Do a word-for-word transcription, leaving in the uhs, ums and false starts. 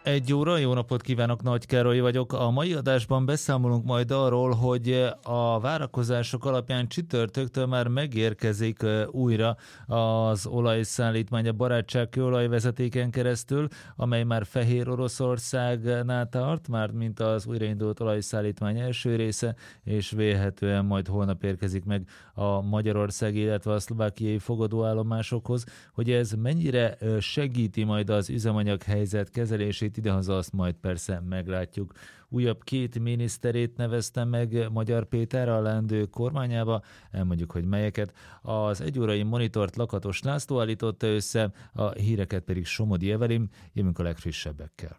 Egy óra, jó napot kívánok, Nagy Károly vagyok. A mai adásban beszámolunk majd arról, hogy a várakozások alapján csütörtöktől már megérkezik újra az olajszállítmány a barátságkőolaj vezetéken keresztül, amely már Fehér Oroszországnál tart, már mint az újraindult olajszállítmány első része, és vélhetően majd holnap érkezik meg a Magyarország, illetve a szlovákiai fogadóállomásokhoz. Hogy ez mennyire segíti majd az üzemanyag helyzet kezelését idehaza, azt majd persze meglátjuk. Újabb két miniszterét nevezte meg Magyar Péter a leendő kormányába, elmondjuk, hogy melyeket. Az egyórai monitort Lakatos László állította össze, a híreket pedig Somodi Evelin, jövünk a legfrissebbekkel.